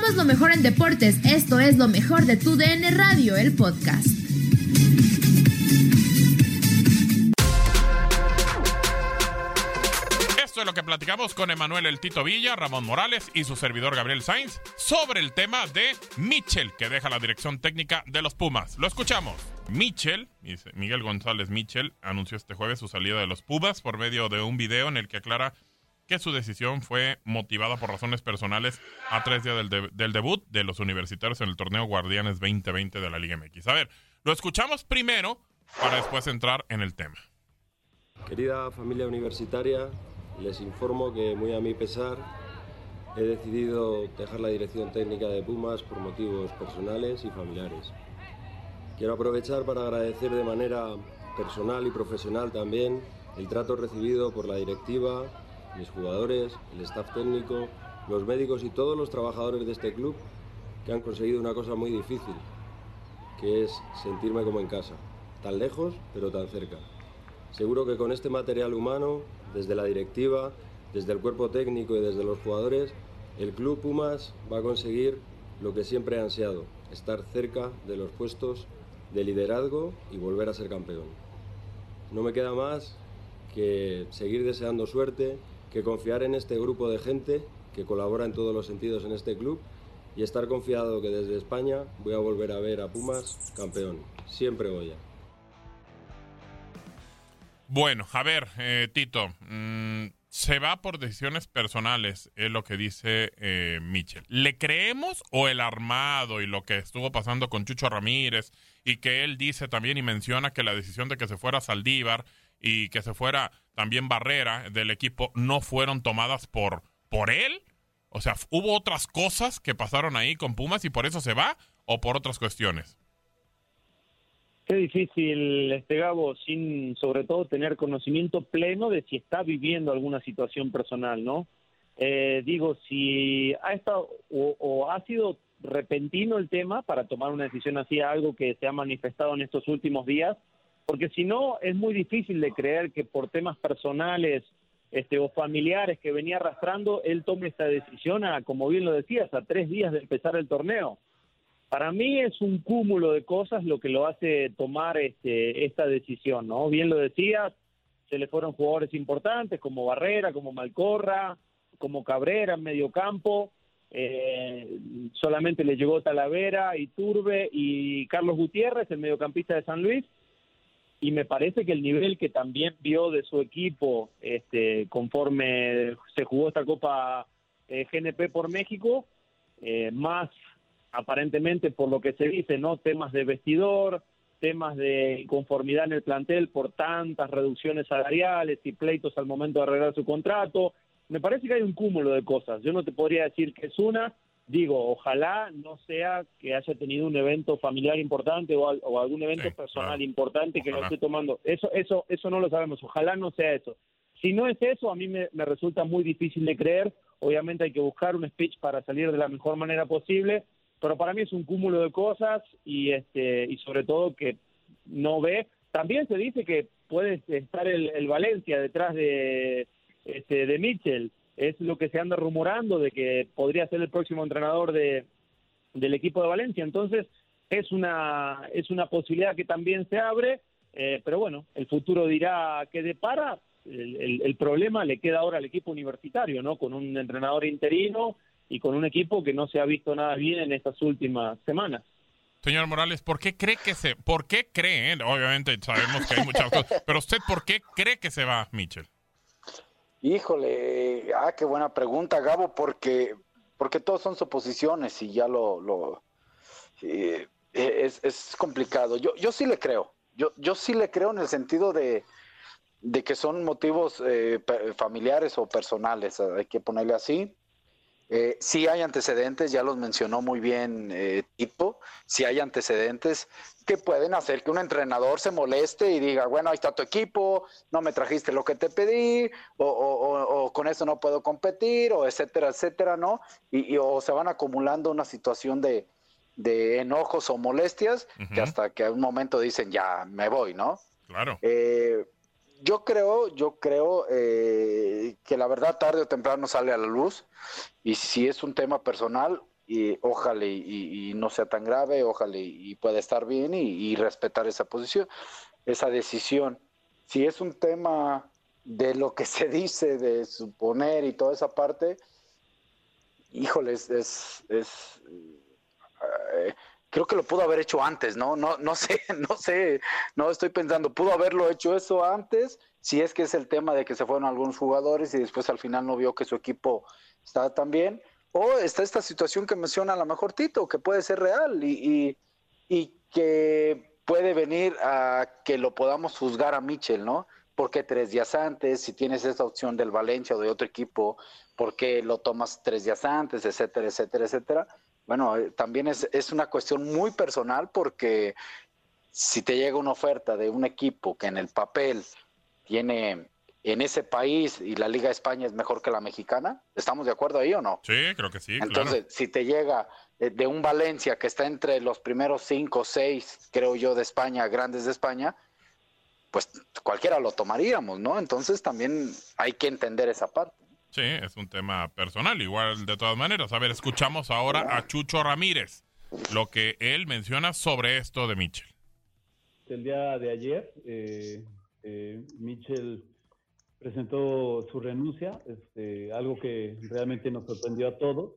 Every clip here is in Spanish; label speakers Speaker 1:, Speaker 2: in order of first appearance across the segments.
Speaker 1: Somos lo mejor en deportes. Esto es lo mejor de tu DN Radio, el podcast.
Speaker 2: Esto es lo que platicamos con Emanuel El Tito Villa, Ramón Morales y su servidor Gabriel Sainz sobre el tema de Mitchell, que deja la dirección técnica de los Pumas. Lo escuchamos. Miguel González Mitchell anunció este jueves su salida de los Pumas por medio de un video en el que aclara que su decisión fue motivada por razones personales a 3 días del debut de los universitarios en el torneo Guardianes 2020 de la Liga MX. A ver, lo escuchamos primero para después entrar en el tema.
Speaker 3: Querida familia universitaria, les informo que muy a mi pesar he decidido dejar la dirección técnica de Pumas por motivos personales y familiares. Quiero aprovechar para agradecer de manera personal y profesional también el trato recibido por la directiva, mis jugadores, el staff técnico, los médicos y todos los trabajadores de este club que han conseguido una cosa muy difícil, que es sentirme como en casa, tan lejos pero tan cerca. Seguro que con este material humano, desde la directiva, desde el cuerpo técnico y desde los jugadores, el club Pumas va a conseguir lo que siempre ha ansiado, estar cerca de los puestos de liderazgo y volver a ser campeón. No me queda más que seguir deseando suerte, que confiar en este grupo de gente que colabora en todos los sentidos en este club y estar confiado que desde España voy a volver a ver a Pumas campeón. Siempre Goya.
Speaker 2: Bueno, a ver, Tito, se va por decisiones personales, es lo que dice Mitchell. ¿Le creemos o el armado y lo que estuvo pasando con Chucho Ramírez y que él dice también y menciona que la decisión de que se fuera Saldívar y que se fuera también Barrera del equipo no fueron tomadas por él? O sea, ¿hubo otras cosas que pasaron ahí con Pumas y por eso se va o por otras cuestiones?
Speaker 4: Qué difícil, Gabo, sin sobre todo tener conocimiento pleno de si está viviendo alguna situación personal, ¿no? Digo, si ha estado o ha sido repentino el tema para tomar una decisión así, algo que se ha manifestado en estos últimos días, porque si no es muy difícil de creer que por temas personales o familiares que venía arrastrando, él tome esta decisión, como bien lo decías, a 3 días de empezar el torneo. Para mí es un cúmulo de cosas lo que lo hace tomar esta decisión, ¿no? Bien lo decías, se le fueron jugadores importantes como Barrera, como Malcorra, como Cabrera en medio campo, solamente le llegó Talavera, Iturbe y Carlos Gutiérrez, el mediocampista de San Luis, y me parece que el nivel que también vio de su equipo conforme se jugó esta Copa GNP por México, más aparentemente por lo que se dice, ¿no? Temas de vestidor, temas de inconformidad en el plantel por tantas reducciones salariales y pleitos al momento de arreglar su contrato. Me parece que hay un cúmulo de cosas. Yo no te podría decir que es una. Digo, ojalá no sea que haya tenido un evento familiar importante o algún evento personal importante que lo esté tomando. Eso no lo sabemos. Ojalá no sea eso. Si no es eso, a mí me resulta muy difícil de creer. Obviamente hay que buscar un speech para salir de la mejor manera posible, pero para mí es un cúmulo de cosas y sobre todo que no ve. También se dice que puede estar el Valencia detrás de Mitchell. Es lo que se anda rumorando de que podría ser el próximo entrenador del equipo de Valencia. Entonces es una posibilidad que también se abre, pero bueno, el futuro dirá qué depara. El problema le queda ahora al equipo universitario, ¿no? Con un entrenador interino y con un equipo que no se ha visto nada bien en estas últimas semanas.
Speaker 2: Señor Morales, ¿por qué cree obviamente sabemos que hay muchas cosas, pero usted ¿por qué cree que se va Mitchell?
Speaker 5: Híjole, qué buena pregunta, Gabo, porque todos son suposiciones y ya es complicado. Yo sí le creo. Yo sí le creo en el sentido de que son motivos familiares o personales, hay que ponerle así. Sí hay antecedentes, ya los mencionó muy bien Tito, sí hay antecedentes que pueden hacer que un entrenador se moleste y diga, bueno, ahí está tu equipo, no me trajiste lo que te pedí, o con eso no puedo competir, o etcétera, ¿no? O se van acumulando una situación de enojos o molestias, que hasta que a un momento dicen, ya me voy, ¿no?
Speaker 2: Claro.
Speaker 5: Yo creo que la verdad tarde o temprano sale a la luz, y si es un tema personal, y ojalá y no sea tan grave, ojalá y pueda estar bien y respetar esa posición, esa decisión. Si es un tema de lo que se dice, de suponer y toda esa parte, híjole, creo que lo pudo haber hecho antes, ¿no? No sé, no estoy pensando, pudo haberlo hecho eso antes, si es que es el tema de que se fueron algunos jugadores y después al final no vio que su equipo estaba tan bien, o está esta situación que menciona a lo mejor Tito, que puede ser real y que puede venir a que lo podamos juzgar a Mitchell, ¿no? ¿Por qué 3 días antes? Si tienes esa opción del Valencia o de otro equipo, ¿por qué lo tomas 3 días antes? Etcétera, etcétera, etcétera. Bueno, también es una cuestión muy personal porque si te llega una oferta de un equipo que en el papel tiene en ese país y la Liga de España es mejor que la mexicana, ¿estamos de acuerdo ahí o no?
Speaker 2: Sí, creo que sí.
Speaker 5: Entonces,
Speaker 2: claro.
Speaker 5: Si te llega de un Valencia que está entre los primeros 5 o 6, creo yo, de España, grandes de España, pues cualquiera lo tomaríamos, ¿no? Entonces también hay que entender esa parte.
Speaker 2: Sí, es un tema personal, igual de todas maneras. A ver, escuchamos ahora a Chucho Ramírez, lo que él menciona sobre esto de Mitchell.
Speaker 6: El día de ayer, Mitchell presentó su renuncia, algo que realmente nos sorprendió a todos.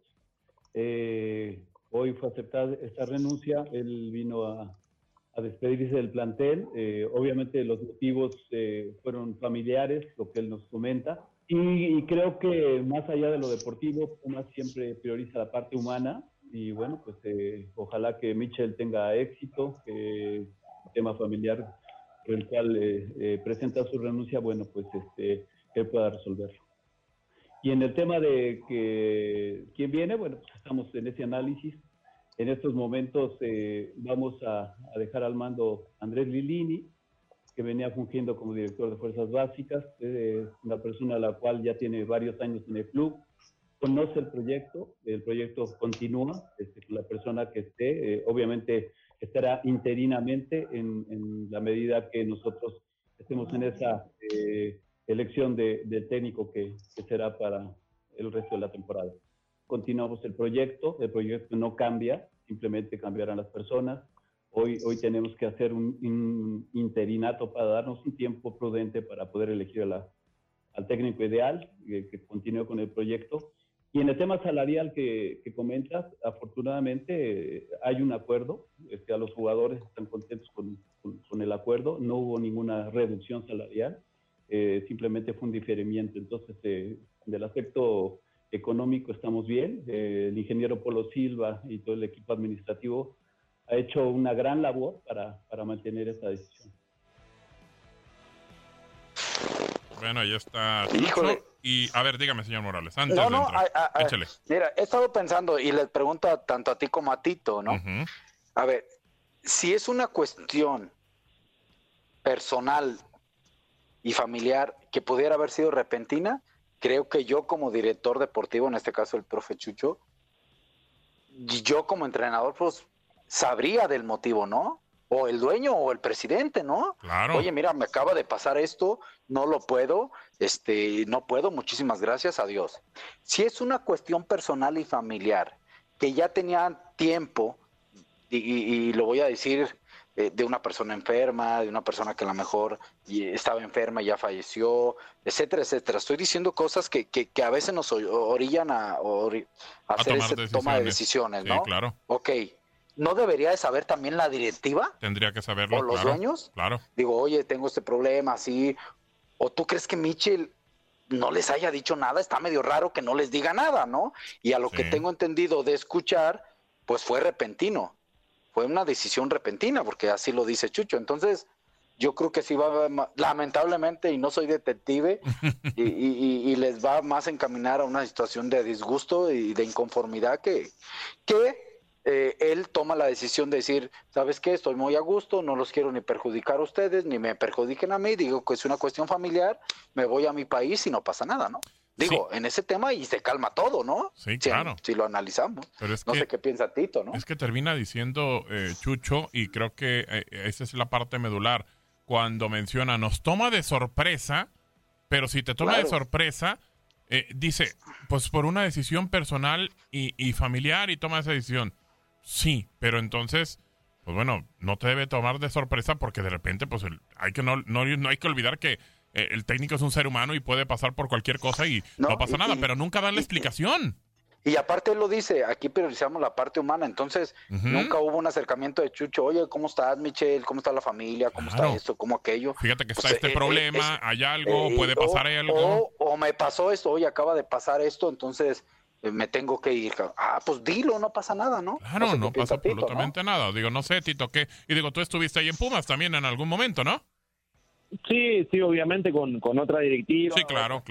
Speaker 6: Hoy fue aceptada esta renuncia, él vino a despedirse del plantel. Obviamente los motivos fueron familiares, lo que él nos comenta. Y creo que más allá de lo deportivo, Pumas siempre prioriza la parte humana. Y bueno, pues ojalá que Mitchell tenga éxito, que el tema familiar por el cual presenta su renuncia, bueno, pues que él pueda resolverlo. Y en el tema de que quién viene, bueno, pues estamos en ese análisis. En estos momentos vamos a dejar al mando a Andrés Lilini, que venía fungiendo como director de Fuerzas Básicas, una persona a la cual ya tiene varios años en el club, conoce el proyecto continúa, la persona que esté, obviamente estará interinamente en la medida que nosotros estemos en esa elección de técnico que será para el resto de la temporada. Continuamos el proyecto no cambia, simplemente cambiarán las personas. Hoy tenemos que hacer un interinato para darnos un tiempo prudente para poder elegir al técnico ideal que continúe con el proyecto. Y en el tema salarial que comentas, afortunadamente hay un acuerdo, a los jugadores están contentos con el acuerdo, no hubo ninguna reducción salarial, simplemente fue un diferimiento. Entonces, del aspecto económico estamos bien. El ingeniero Polo Silva y todo el equipo administrativo ha hecho una gran labor para mantener esta decisión.
Speaker 2: Bueno, ahí está Chucho.
Speaker 5: Híjole.
Speaker 2: Y, a ver, dígame, señor Morales, antes
Speaker 5: No,
Speaker 2: de entrar, échale.
Speaker 5: Mira, he estado pensando y les pregunto tanto a ti como a Tito, ¿no?
Speaker 2: Uh-huh.
Speaker 5: A ver, si es una cuestión personal y familiar que pudiera haber sido repentina, creo que yo como director deportivo, en este caso el profe Chucho, yo como entrenador, pues sabría del motivo, ¿no? O el dueño o el presidente, ¿no?
Speaker 2: Claro.
Speaker 5: Oye, mira, me acaba de pasar esto, no lo puedo, no puedo, muchísimas gracias, adiós. Si es una cuestión personal y familiar, que ya tenía tiempo, y lo voy a decir, de una persona enferma, de una persona que a lo mejor estaba enferma y ya falleció, etcétera, etcétera. Estoy diciendo cosas que a veces nos orillan a hacer esa toma de decisiones, ¿no?
Speaker 2: Sí, claro.
Speaker 5: Ok. ¿No debería de saber también la directiva?
Speaker 2: Tendría que saberlo,
Speaker 5: ¿O los dueños?
Speaker 2: Claro.
Speaker 5: Digo, oye, tengo este problema, así. ¿O tú crees que Mitchell no les haya dicho nada? Está medio raro que no les diga nada, ¿no? Y a lo que tengo entendido de escuchar, pues fue repentino. Fue una decisión repentina, porque así lo dice Chucho. Entonces, yo creo que sí va, lamentablemente, y no soy detective, y les va más a encaminar a una situación de disgusto y de inconformidad que él toma la decisión de decir, ¿sabes qué? Estoy muy a gusto, no los quiero ni perjudicar a ustedes, ni me perjudiquen a mí, digo que es una cuestión familiar, me voy a mi país y no pasa nada, ¿no? Digo, en ese tema y se calma todo, ¿no?
Speaker 2: Sí, claro.
Speaker 5: Si lo analizamos.
Speaker 2: Pero
Speaker 5: no sé qué piensa Tito, ¿no?
Speaker 2: Es que termina diciendo Chucho, y creo que esa es la parte medular, cuando menciona, nos toma de sorpresa, pero si te toma de sorpresa, dice, Pues por una decisión personal y familiar y toma esa decisión. Sí, pero entonces, pues bueno, no te debe tomar de sorpresa porque de repente, pues no hay que olvidar que el técnico es un ser humano y puede pasar por cualquier cosa y no pasa nada, pero nunca dan la explicación.
Speaker 5: Y aparte él lo dice, aquí priorizamos la parte humana, entonces nunca hubo un acercamiento de Chucho, oye, ¿cómo estás, Michel? ¿Cómo está la familia? ¿Cómo está esto? ¿Cómo aquello?
Speaker 2: Fíjate que está este problema, hay algo, puede pasar algo.
Speaker 5: O me pasó esto, oye, acaba de pasar esto, entonces me tengo que ir. Pues dilo, no pasa nada, ¿no?
Speaker 2: Claro, no pasa absolutamente nada. Digo, no sé, Tito, ¿qué? Y digo, tú estuviste ahí en Pumas también en algún momento, ¿no?
Speaker 4: Sí, obviamente con otra directiva.
Speaker 2: Sí, claro.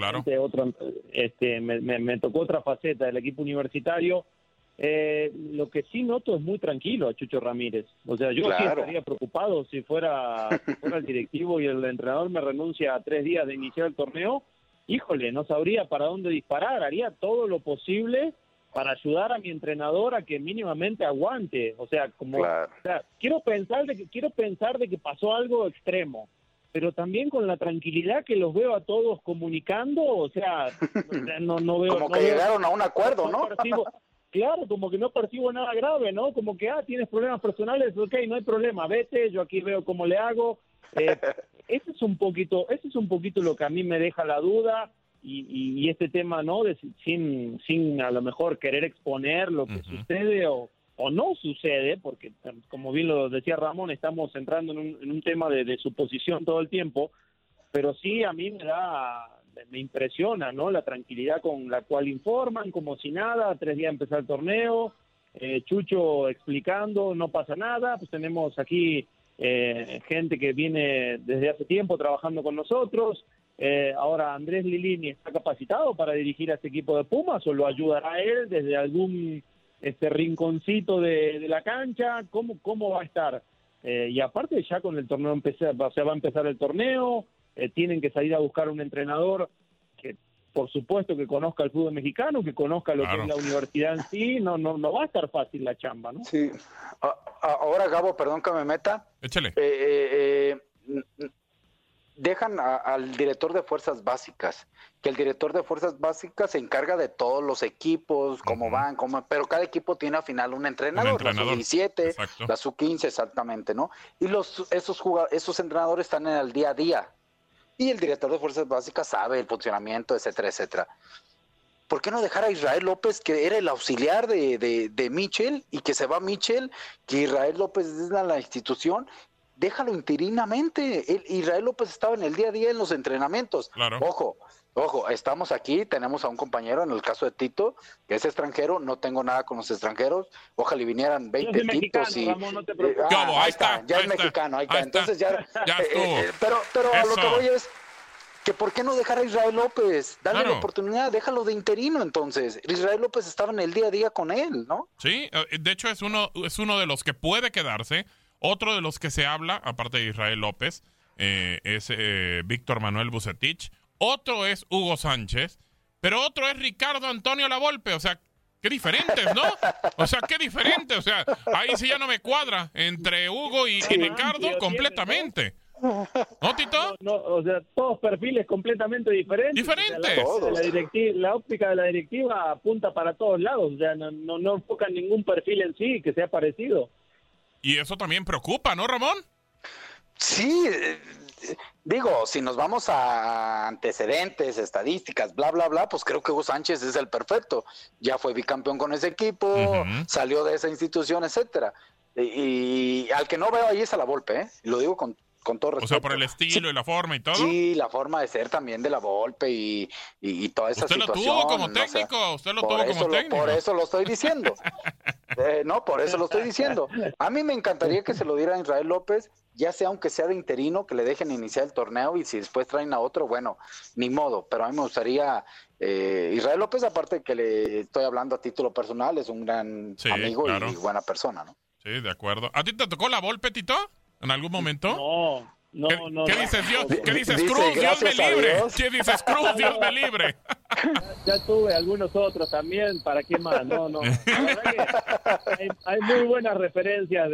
Speaker 4: Me tocó otra faceta del equipo universitario. Lo que sí noto es muy tranquilo a Chucho Ramírez. O sea, yo sí estaría preocupado si fuera el directivo y el entrenador me renuncia a 3 días de iniciar el torneo. Híjole, no sabría para dónde disparar. Haría todo lo posible para ayudar a mi entrenador a que mínimamente aguante. O sea, quiero pensar de que pasó algo extremo, pero también con la tranquilidad que los veo a todos comunicando, o sea, no veo...
Speaker 5: Como que llegaron a un acuerdo, ¿no?
Speaker 4: Claro, como que no percibo nada grave, ¿no? Como que, tienes problemas personales, ok, no hay problema, vete, yo aquí veo cómo le hago. Ese es un poquito lo que a mí me deja la duda y este tema, ¿no? Sin a lo mejor querer exponer lo que sucede o no sucede, porque como bien lo decía Ramón, estamos entrando en un tema de suposición todo el tiempo, pero sí a mí me impresiona, ¿no? La tranquilidad con la cual informan, como si nada, 3 días de empezar el torneo, Chucho explicando, no pasa nada, pues tenemos aquí gente que viene desde hace tiempo trabajando con nosotros. Ahora Andrés Lilini está capacitado para dirigir a este equipo de Pumas, o lo ayudará él desde algún rinconcito de la cancha. ¿Cómo va a estar? Y aparte ya con el torneo va a empezar el torneo, tienen que salir a buscar un entrenador que por supuesto que conozca el fútbol mexicano, que conozca lo que es la universidad en sí. No va a estar fácil la chamba, ¿no?
Speaker 5: Sí. Ahora, Gabo, perdón que me meta.
Speaker 2: Échale.
Speaker 5: Dejan al director de fuerzas básicas, que el director de fuerzas básicas se encarga de todos los equipos, cómo van, pero cada equipo tiene al final un entrenador. La sub-17, la sub-15, exactamente, ¿no? Y esos entrenadores están en el día a día, y el director de fuerzas básicas sabe el funcionamiento, etcétera, etcétera. ¿Por qué no dejar a Israel López, que era el auxiliar de Michel, y que se va Michel, que Israel López es la institución? Déjalo interinamente. Israel López estaba en el día a día en los entrenamientos.
Speaker 2: Claro.
Speaker 5: Ojo, estamos aquí, tenemos a un compañero, en el caso de Tito, que es extranjero, no tengo nada con los extranjeros, ojalá vinieran 20 Titos y...
Speaker 4: Ramón, no te preocupes.
Speaker 5: Ahí está, ya es mexicano, ahí está. Entonces ya
Speaker 2: estuvo.
Speaker 5: Pero a lo que voy es que ¿por qué no dejar a Israel López? Dale la oportunidad, déjalo de interino entonces. Israel López estaba en el día a día con él, ¿no?
Speaker 2: Sí, de hecho es uno de los que puede quedarse. Otro de los que se habla, aparte de Israel López, es Víctor Manuel Vucetich. Otro es Hugo Sánchez. Pero otro es Ricardo Antonio Lavolpe. O sea, qué diferentes, ¿no? O sea, qué diferente. O sea, ahí sí ya no me cuadra entre Hugo y Ricardo completamente. ¿No, Tito?
Speaker 4: No, o sea, todos perfiles completamente diferentes.
Speaker 2: Diferentes.
Speaker 4: O sea, la óptica de la directiva apunta para todos lados. O sea, no enfocan ningún perfil en sí que sea parecido.
Speaker 2: Y eso también preocupa, ¿no, Ramón?
Speaker 5: Sí, digo, si nos vamos a antecedentes, estadísticas, bla, bla, bla, pues creo que Hugo Sánchez es el perfecto. Ya fue bicampeón con ese equipo, salió de esa institución, etcétera. Y al que no veo ahí es a Lavolpe, ¿eh? Lo digo con todo respeto.
Speaker 2: O sea, por el estilo y la forma y todo.
Speaker 5: Sí, la forma de ser también de Lavolpe y toda esa situación.
Speaker 2: Usted lo tuvo como técnico,
Speaker 5: Por eso lo estoy diciendo. Por eso lo estoy diciendo. A mí me encantaría que se lo diera a Israel López, ya sea aunque sea de interino, que le dejen iniciar el torneo y si después traen a otro, bueno, ni modo. Pero a mí me gustaría... Israel López, aparte de que le estoy hablando a título personal, es un gran amigo y buena persona, ¿no?
Speaker 2: Sí, de acuerdo. ¿A ti te tocó Lavolpe, Tito? ¿En algún momento?
Speaker 4: No.
Speaker 2: ¿Qué dices, Dios? ¿Qué dices, Cruz? Dios me libre. ¿Qué dices, Cruz? Dios me libre.
Speaker 4: Ya tuve algunos otros también, ¿para qué más? No. La verdad que hay muy buenas referencias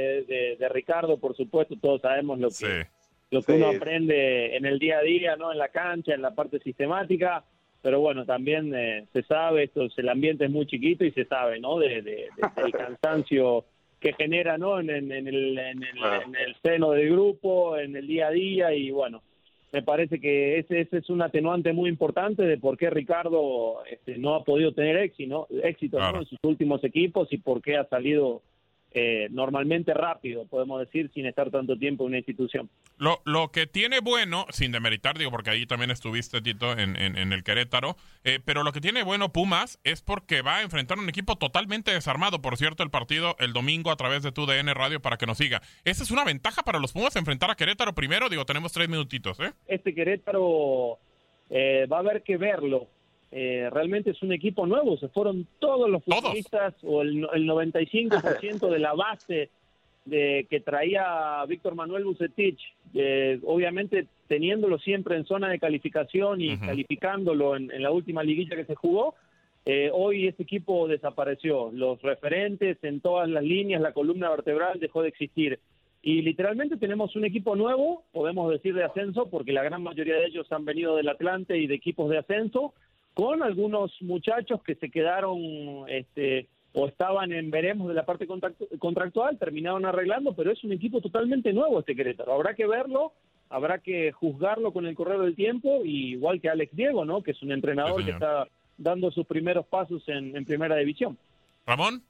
Speaker 4: de Ricardo, por supuesto, todos sabemos lo que uno aprende en el día a día, ¿no? En la cancha, en la parte sistemática. pero bueno, también se sabe, el ambiente es muy chiquito y se sabe, ¿no? Del cansancio que genera, ¿no? En el seno del grupo, en el día a día, y bueno, me parece que ese es un atenuante muy importante de por qué Ricardo no ha podido tener éxito,
Speaker 2: claro,
Speaker 4: ¿no? En sus últimos equipos, y por qué ha salido normalmente rápido, podemos decir, sin estar tanto tiempo en una institución.
Speaker 2: Lo que tiene bueno, sin demeritar, digo, porque ahí también estuviste, Tito, en el Querétaro, pero lo que tiene bueno Pumas es porque va a enfrentar un equipo totalmente desarmado. Por cierto, el partido el domingo a través de TUDN Radio para que nos siga. ¿Esa es una ventaja para los Pumas, enfrentar a Querétaro primero? Digo, tenemos 3 minutitos, ¿eh?
Speaker 4: Este Querétaro va a haber que verlo. Realmente es un equipo nuevo, se fueron todos los futbolistas, o el 95% de la base que traía Víctor Manuel Vucetich, obviamente teniéndolo siempre en zona de calificación y calificándolo en la última liguilla que se jugó. Hoy ese equipo desapareció, los referentes en todas las líneas, la columna vertebral dejó de existir, y literalmente tenemos un equipo nuevo, podemos decir de ascenso, porque la gran mayoría de ellos han venido del Atlante y de equipos de ascenso, con algunos muchachos que se quedaron o estaban en veremos de la parte contractual, terminaron arreglando, pero es un equipo totalmente nuevo este Querétaro. Habrá que verlo, habrá que juzgarlo con el correr del tiempo, y igual que Alex Diego, ¿no? Que es un entrenador que está dando sus primeros pasos en primera división.
Speaker 2: ¿Ramón?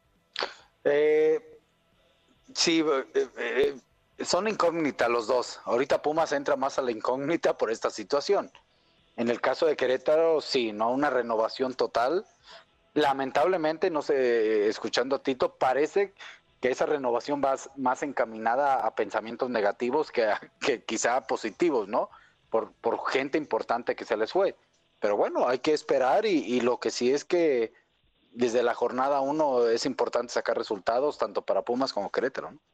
Speaker 5: Sí, son incógnitas los dos. Ahorita Pumas entra más a la incógnita por esta situación. En el caso de Querétaro, sí, ¿no? Una renovación total. Lamentablemente, no sé, escuchando a Tito, parece que esa renovación va más encaminada a pensamientos negativos que quizá positivos, ¿no? Por gente importante que se les fue. Pero bueno, hay que esperar, y lo que sí es que desde la jornada 1 es importante sacar resultados tanto para Pumas como Querétaro, ¿no?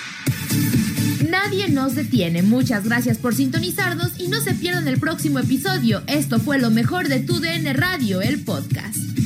Speaker 1: Nadie nos detiene. Muchas gracias por sintonizarnos y no se pierdan el próximo episodio. Esto fue lo mejor de TUDN Radio, el podcast.